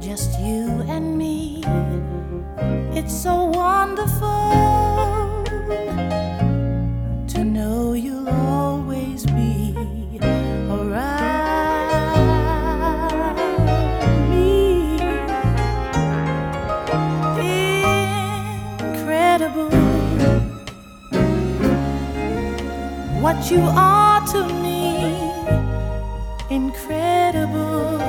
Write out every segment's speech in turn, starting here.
just you and me. It's so wonderful to know you'll always be around me. Incredible what you are to me. Incredible,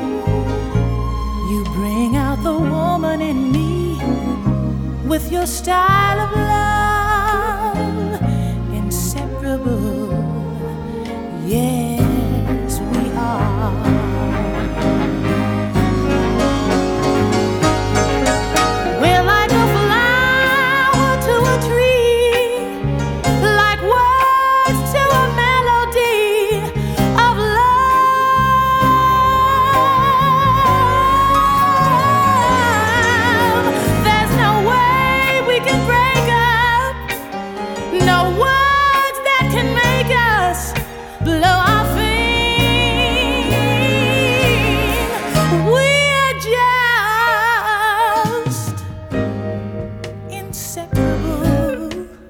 you bring out the woman in me with your style of love. Inseparable, yes we are. We're like a flower to a tree, like words to a melody of love. There's no way we can break up, no words that can make us blow our thing. We're just inseparable.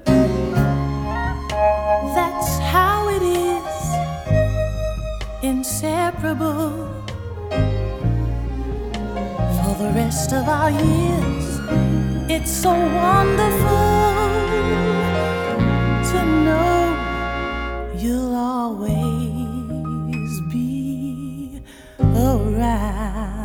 That's how it is. Inseparable for the rest of our years. It's so wonderful to know you'll always be around.